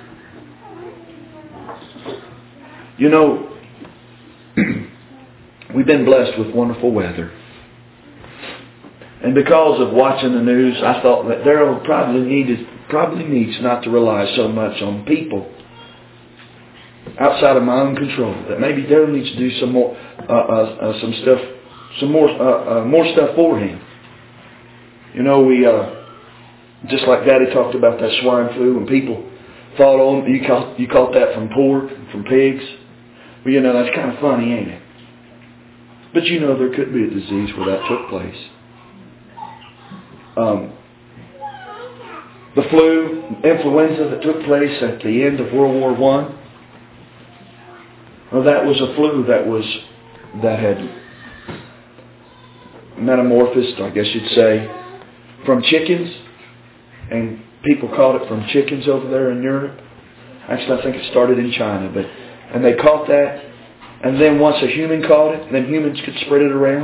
You know, we've been blessed with wonderful weather. And because of watching the news, I thought that Daryl probably needed, probably needs not to rely so much on people outside of my own control. That maybe Daryl needs to do some more, uh, uh, uh, some stuff, some more, uh, uh, more stuff for him. You know, we uh, just like Daddy talked about that swine flu, and people thought, "Oh, you caught, you caught that from pork, from pigs." Well, you know, that's kind of funny, ain't it? But you know, there could be a disease where that took place. Um, the flu, influenza that took place at the end of World War One. Well, that was a flu that was that had metamorphosed, I guess you'd say, from chickens, and people caught it from chickens over there in Europe. Actually, I think it started in China, but and they caught that, and then once a human caught it, then humans could spread it around.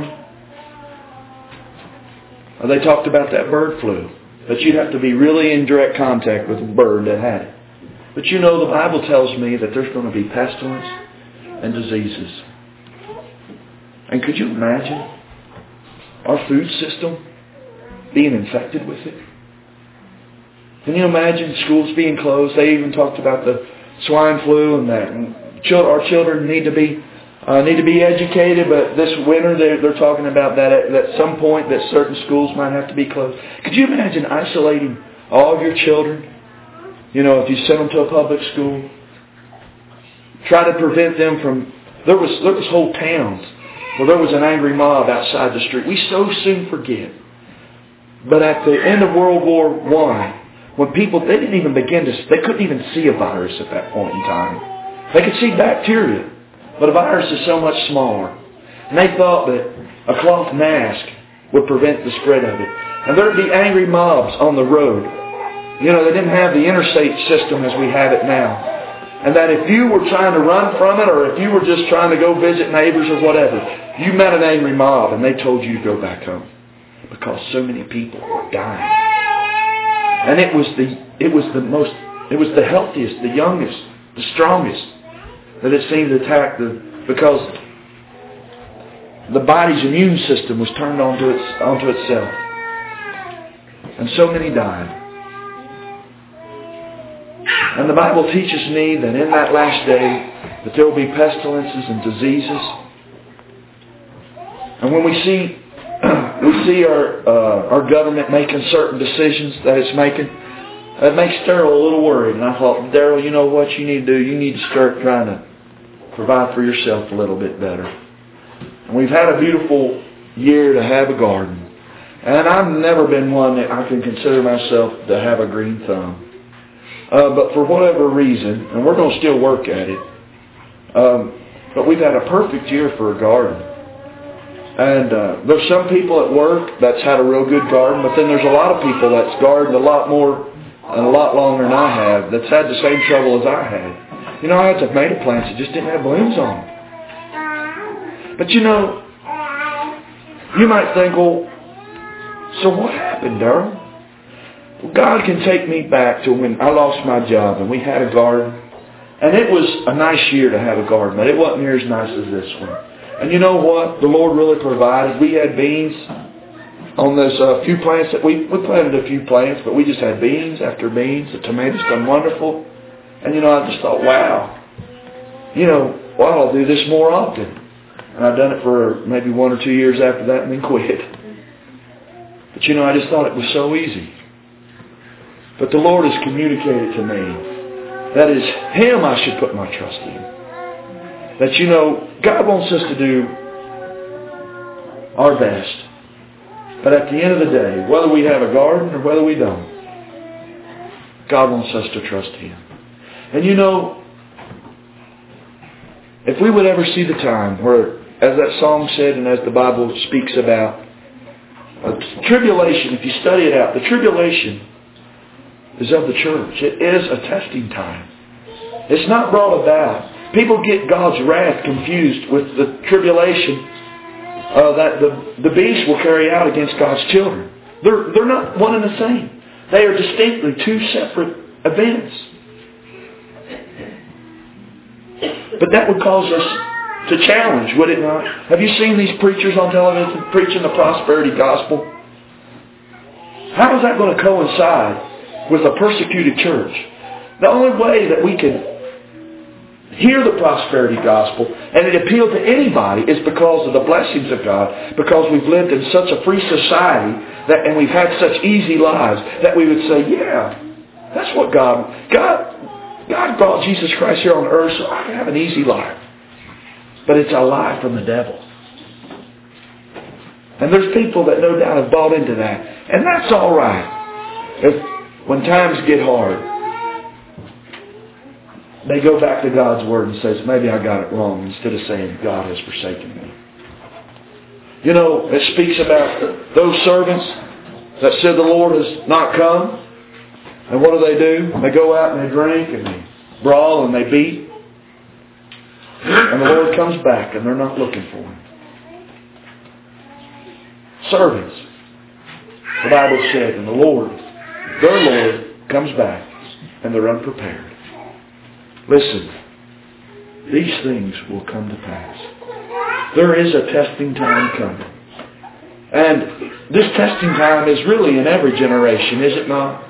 Well, they talked about that bird flu, but you'd have to be really in direct contact with a bird that had it. But you know, the Bible tells me that there's going to be pestilence and diseases. And could you imagine our food system being infected with it? Can you imagine schools being closed? They even talked about the swine flu and that. And our children need to be uh, need to be educated, but this winter they're, they're talking about that at, at some point that certain schools might have to be closed. Could you imagine isolating all of your children? You know, if you sent them to a public school, try to prevent them from... There was, there was whole towns where there was an angry mob outside the street. We so soon forget. But at the end of World War One, when people, they didn't even begin to... They couldn't even see a virus at that point in time. They could see bacteria. But a virus is so much smaller. And they thought that a cloth mask would prevent the spread of it. And there would be angry mobs on the road. You know, they didn't have the interstate system as we have it now. And that if you were trying to run from it, or if you were just trying to go visit neighbors or whatever, you met an angry mob and they told you to go back home. Because so many people were dying. And it was the it was the most it was the healthiest, the youngest, the strongest that it seemed to attack the because the body's immune system was turned onto its onto itself. And so many died. And the Bible teaches me that in that last day that there will be pestilences and diseases. And when we see we see our uh, our government making certain decisions that it's making, it makes Daryl a little worried. And I thought, Daryl, you know what you need to do? You need to start trying to provide for yourself a little bit better. And we've had a beautiful year to have a garden. And I've never been one that I can consider myself to have a green thumb. Uh, but for whatever reason, and we're going to still work at it, um, but we've had a perfect year for a garden. And uh, there's some people at work that's had a real good garden, but then there's a lot of people that's gardened a lot more and a lot longer than I have that's had the same trouble as I had. You know, I had tomato plants that just didn't have blooms on them. But you know, you might think, well, so what happened, Daryl? Well, God can take me back to when I lost my job and we had a garden. And it was a nice year to have a garden, but it wasn't near as nice as this one. And you know what? The Lord really provided. We had beans on those uh, few plants that we, we planted a few plants, but we just had beans after beans. The tomatoes done wonderful. And you know, I just thought, wow. you know, well, I'll do this more often. And I've done it for maybe one or two years after that and then quit. But you know, I just thought it was so easy. But the Lord has communicated to me that is Him I should put my trust in. That, you know, God wants us to do our best. But at the end of the day, whether we have a garden or whether we don't, God wants us to trust Him. And you know, if we would ever see the time where, as that song said and as the Bible speaks about, a tribulation, if you study it out, the tribulation is of the church. It is a testing time. It's not brought about. People get God's wrath confused with the tribulation uh, that the, the beast will carry out against God's children. They're, they're not one and the same. They are distinctly two separate events. But that would cause us to challenge, would it not? Have you seen these preachers on television preaching the prosperity gospel? How is that going to coincide with a persecuted church? The only way that we can hear the prosperity gospel and it appeal to anybody is because of the blessings of God, because we've lived in such a free society that, and we've had such easy lives that we would say, yeah, that's what God, God, God brought Jesus Christ here on earth so I can have an easy life. But it's a lie from the devil. And there's people that no doubt have bought into that. And that's all right. If, when times get hard, they go back to God's Word and says, maybe I got it wrong, instead of saying, God has forsaken me. You know, it speaks about those servants that said the Lord has not come. And what do they do? They go out and they drink and they brawl and they beat. And the Lord comes back and they're not looking for Him. Servants, the Bible said, and the Lord, their Lord, comes back and they're unprepared. Listen, these things will come to pass. There is a testing time coming. And this testing time is really in every generation, is it not?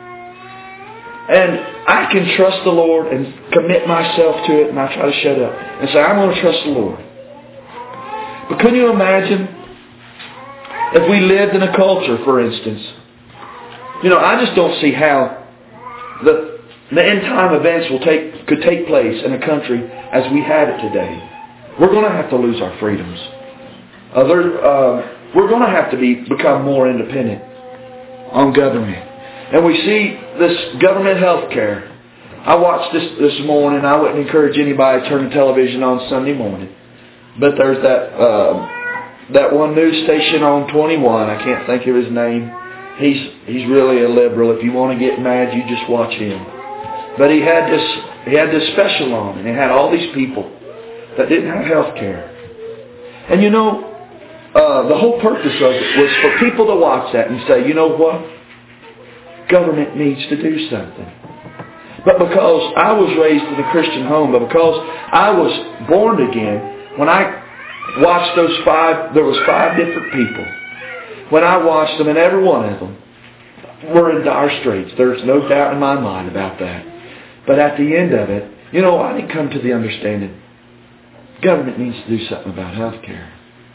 And I can trust the Lord and commit myself to it, and I try to shut up and say, I'm going to trust the Lord. But can you imagine if we lived in a culture, for instance? You know, I just don't see how the, the end time events will take could take place in a country as we have it today. We're going to have to lose our freedoms. Uh, there, uh, we're going to have to be become more independent on government. And we see this government health care. I watched this this morning. I wouldn't encourage anybody to turn the television on Sunday morning. But there's that uh, that one news station on twenty-one. I can't think of his name. He's he's really a liberal. If you want to get mad, you just watch him. But he had this he had this special on, and he had all these people that didn't have health care. And you know, uh, the whole purpose of it was for people to watch that and say, you know what? Government needs to do something. But because I was raised in a Christian home, but because I was born again, when I watched those five, there was five different people. When I watched them, and every one of them were in dire straits. There's no doubt in my mind about that. But at the end of it, you know, I didn't come to the understanding government needs to do something about health care.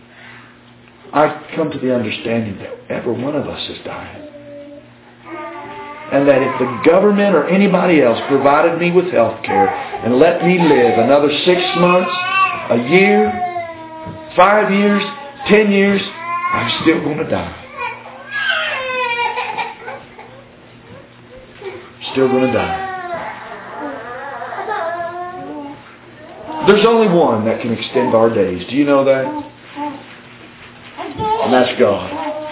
I come to the understanding that every one of us is dying. And that if the government or anybody else provided me with health care and let me live another six months, a year, five years, ten years, I'm still going to die. Still going to die. There's only one that can extend our days. Do you know that? And that's God.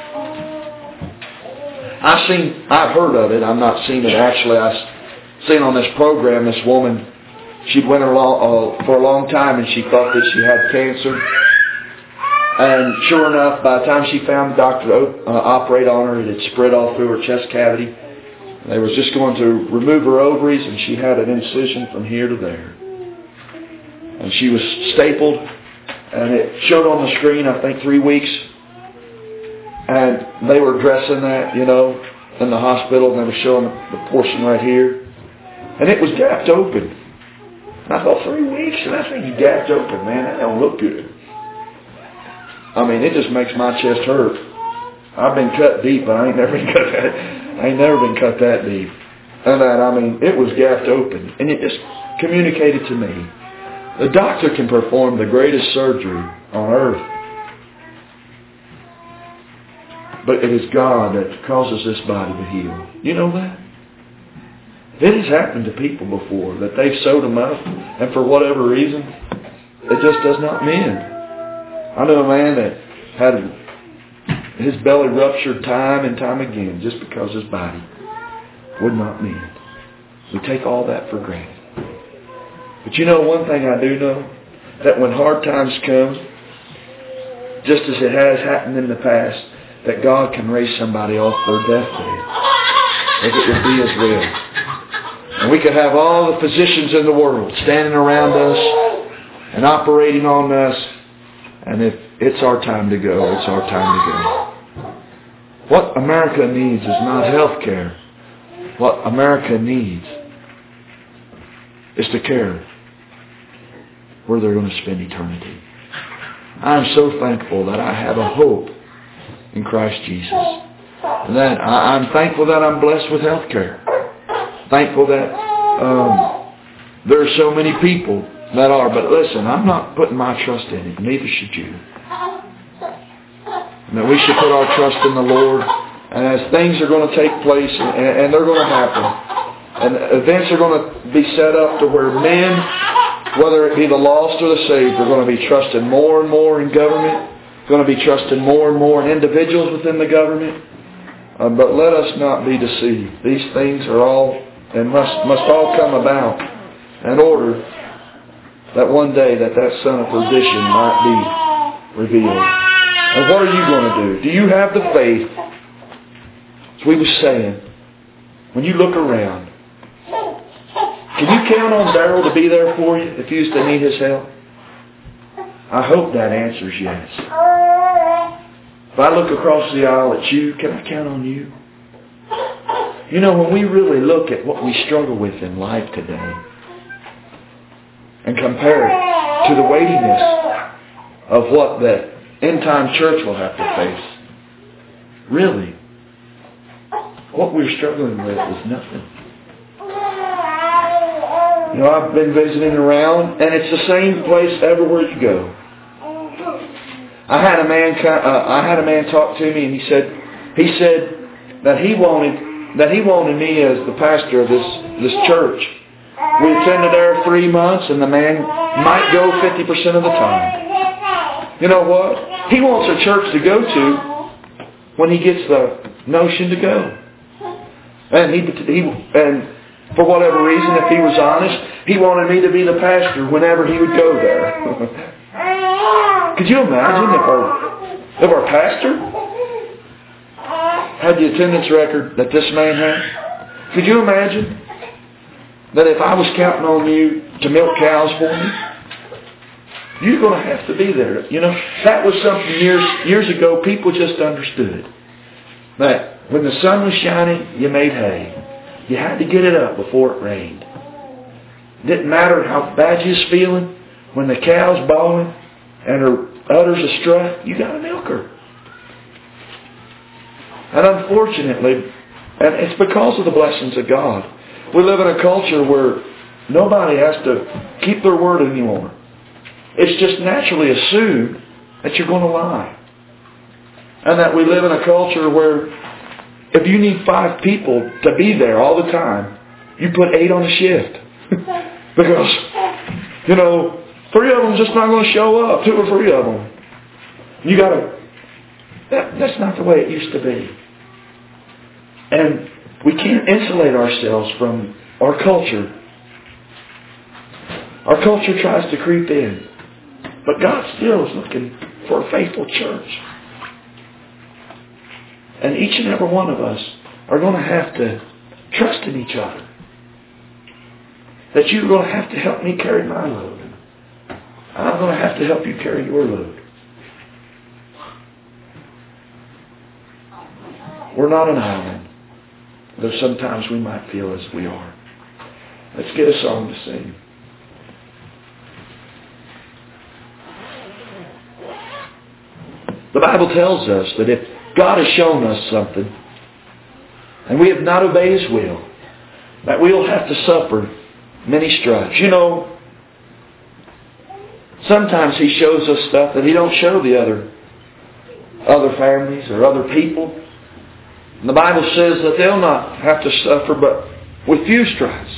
I've seen, I've heard of it. I've not seen it actually. I've seen on this program this woman. She went along, uh, for a long time and she thought that she had cancer. And sure enough, by the time she found the doctor to uh, operate on her, it had spread all through her chest cavity. They was just going to remove her ovaries, and she had an incision from here to there. And she was stapled, and it showed on the screen, I think, three weeks. And they were dressing that, you know, in the hospital, and they were showing the portion right here. And it was gapped open. And I thought, three weeks? And that thing gapped open, man. That don't look good. I mean, it just makes my chest hurt. I've been cut deep, but I ain't never been cut that. I ain't never been cut that deep. And that, I mean, it was gapped open, and it just communicated to me. The doctor can perform the greatest surgery on earth, but it is God that causes this body to heal. You know that? It has happened to people before that they've sewed them up, and for whatever reason, it just does not mend. I know a man that had his belly ruptured time and time again just because his body would not mend. We take all that for granted. But you know one thing I do know? That when hard times come, just as it has happened in the past, that God can raise somebody off their deathbed, if it would be His will. And we could have all the physicians in the world standing around us and operating on us, and if it's our time to go, it's our time to go. What America needs is not health care. What America needs is to care where they're going to spend eternity. I'm so thankful that I have a hope in Christ Jesus. And that I, I'm thankful that I'm blessed with health care. Thankful that um, there are so many people that are. But listen, I'm not putting my trust in it. Neither should you. And that we should put our trust in the Lord. And as things are going to take place, and, and they're going to happen, and events are going to be set up to where men, whether it be the lost or the saved, are going to be trusting more and more in government, going to be trusting more and more in individuals within the government. Uh, but let us not be deceived. These things are all and must must all come about in order that one day that that son of perdition might be revealed. And what are you going to do? Do you have the faith? As we were saying, when you look around, can you count on Darrell to be there for you if you used to need his help? I hope that answers yes. If I look across the aisle at you, can I count on you? You know, when we really look at what we struggle with in life today and compare it to the weightiness of what the end-time church will have to face, really, what we're struggling with is nothing. You know, I've been visiting around, and it's the same place everywhere you go. I had a man. Uh, I had a man talk to me, and he said, he said that he wanted that he wanted me as the pastor of this this church. We attended there three months, and the man might go fifty percent of the time. You know what? He wants a church to go to when he gets the notion to go, and he he and. For whatever reason, if he was honest, he wanted me to be the pastor whenever he would go there. Could you imagine if our, if our pastor had the attendance record that this man had? Could you imagine that if I was counting on you to milk cows for me, you're going to have to be there. You know, that was something years years ago people just understood. That when the sun was shining, you made hay. You had to get it up before it rained. It didn't matter how bad you was feeling. When the cow's bawling and her udders are struck, you got to milk her. And unfortunately, and it's because of the blessings of God, we live in a culture where nobody has to keep their word anymore. It's just naturally assumed that you're going to lie. And that we live in a culture where if you need five people to be there all the time, you put eight on a shift. Because, you know, three of them just not going to show up. Two or three of them. You got to... That, that's not the way it used to be. And we can't insulate ourselves from our culture. Our culture tries to creep in. But God still is looking for a faithful church. And each and every one of us are going to have to trust in each other. That you're going to have to help me carry my load. And I'm going to have to help you carry your load. We're not an island, though sometimes we might feel as we are. Let's get a song to sing. The Bible tells us that if God has shown us something and we have not obeyed His will, that we'll have to suffer many stripes. You know, sometimes He shows us stuff that He don't show the other other families or other people. And the Bible says that they'll not have to suffer but with few stripes.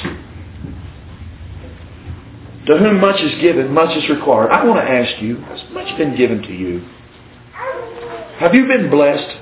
To whom much is given, much is required. I want to ask you, has much been given to you? Have you been blessed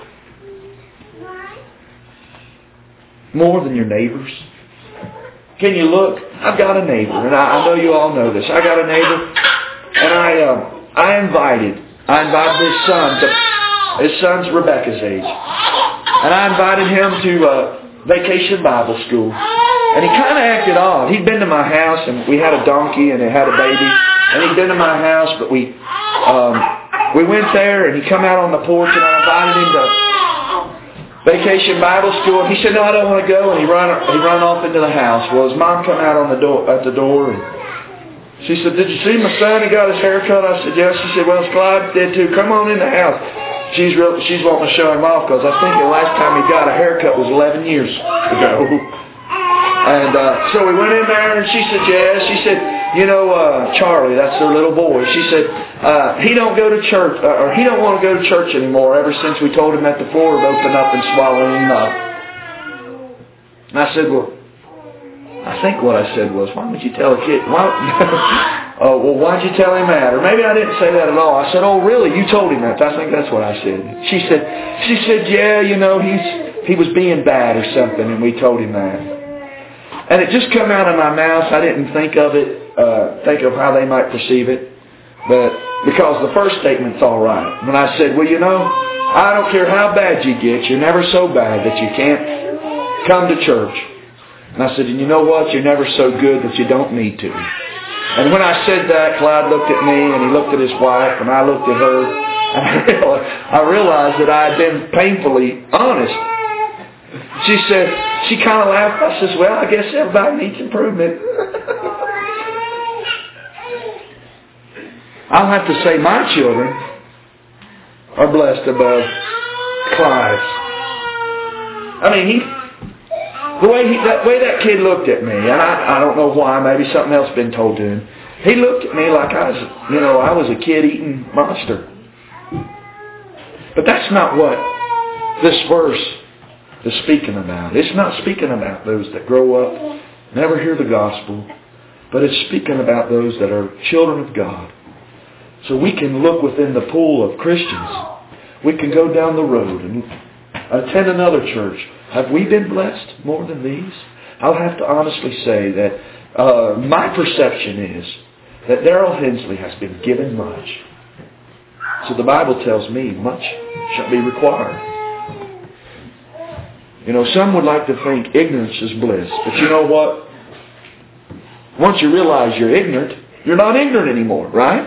more than your neighbors? Can you look? I've got a neighbor, and I, I know you all know this. I got a neighbor, and I uh, I invited, I invited his son. To, his son's Rebecca's age, and I invited him to uh, Vacation Bible School. And he kind of acted odd. He'd been to my house, and we had a donkey, and it had a baby. And he'd been to my house, but we um, we went there, and he come out on the porch, and I invited him to Vacation Bible School. And he said, "No, I don't want to go." And he run he run off into the house. Well, his mom come out on the door at the door, and she said, "Did you see my son? He got his hair cut." I said, "Yes." She said, "Well, Clyde did too. Come on in the house." She's real, she's wanting to show him off because I think the last time he got a haircut was eleven years ago. And uh, so we went in there, and she said, yes. She said, you know, uh, Charlie, that's their little boy. She said, uh, he don't go to church, uh, or he don't want to go to church anymore ever since we told him that the floor would open up and swallow him up. And I said, well, I think what I said was, why would you tell a kid? Why, oh, well, why'd you tell him that? Or maybe I didn't say that at all. I said, oh, really? You told him that? I think that's what I said. She said, she said, yeah, you know, he's he was being bad or something, and we told him that. And it just come out of my mouth. I didn't think of it, uh, think of how they might perceive it. But because the first statement's all right. When I said, well, you know, I don't care how bad you get. You're never so bad that you can't come to church. And I said, and you know what? You're never so good that you don't need to. And when I said that, Clyde looked at me, and he looked at his wife, and I looked at her. And I realized, I realized that I had been painfully honest. She said, she kind of laughed. I says, well, I guess everybody needs improvement. I'll have to say my children are blessed above Clyde's. I mean, he, the way he, that way that kid looked at me, and I, I don't know why, maybe something else been told to him. He looked at me like I was, you know, I was a kid-eating monster. But that's not what this verse is speaking about. It's not speaking about those that grow up, never hear the gospel, but it's speaking about those that are children of God. So we can look within the pool of Christians. We can go down the road and attend another church. Have we been blessed more than these? I'll have to honestly say that uh, my perception is that Darrell Hensley has been given much. So the Bible tells me much shall be required. You know, some would like to think ignorance is bliss. But you know what? Once you realize you're ignorant, you're not ignorant anymore, right?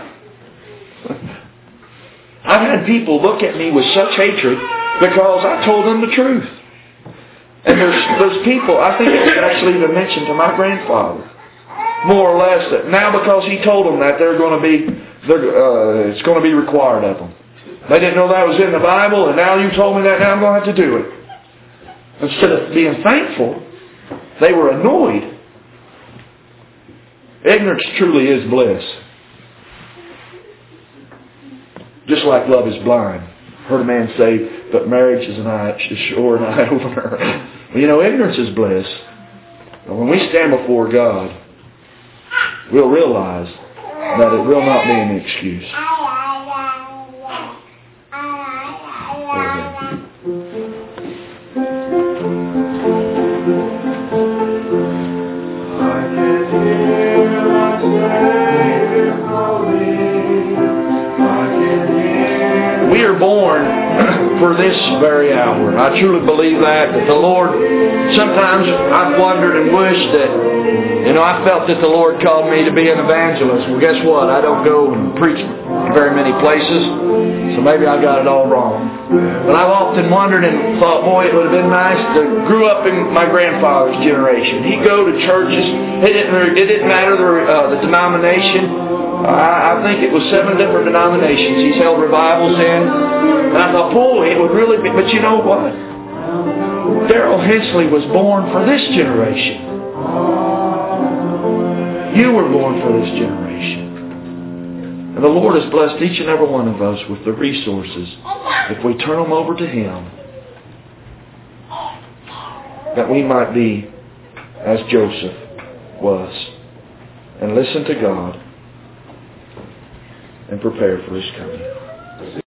I've had people look at me with such hatred because I told them the truth. And there's, there's people, I think it was actually even mentioned to my grandfather, more or less, that now because he told them that, they're going to be, they're, uh, it's going to be required of them. They didn't know that was in the Bible, and now you told me that, now I'm going to have to do it. Instead of being thankful, they were annoyed. Ignorance truly is bliss. Just like love is blind. Heard a man say, but marriage is an eye, is sure an eye opener. Well, you know, ignorance is bliss. But when we stand before God, we'll realize that it will not be an excuse. Amen. We are born for this very hour. I truly believe that, that the Lord, sometimes I've wondered and wished that, you know, I felt that the Lord called me to be an evangelist. Well, guess what? I don't go and preach very many places, so maybe I got it all wrong. But I've often wondered and thought, boy, it would have been nice to grew up in my grandfather's generation. He'd go to churches. It didn't, it didn't matter the, uh, the denomination. I, I think it was seven different denominations he's held revivals in. And I thought, boy, it would really be... But you know what? Darrell Hensley was born for this generation. You were born for this generation. And the Lord has blessed each and every one of us with the resources, if we turn them over to Him, that we might be as Joseph was and listen to God and prepare for His coming.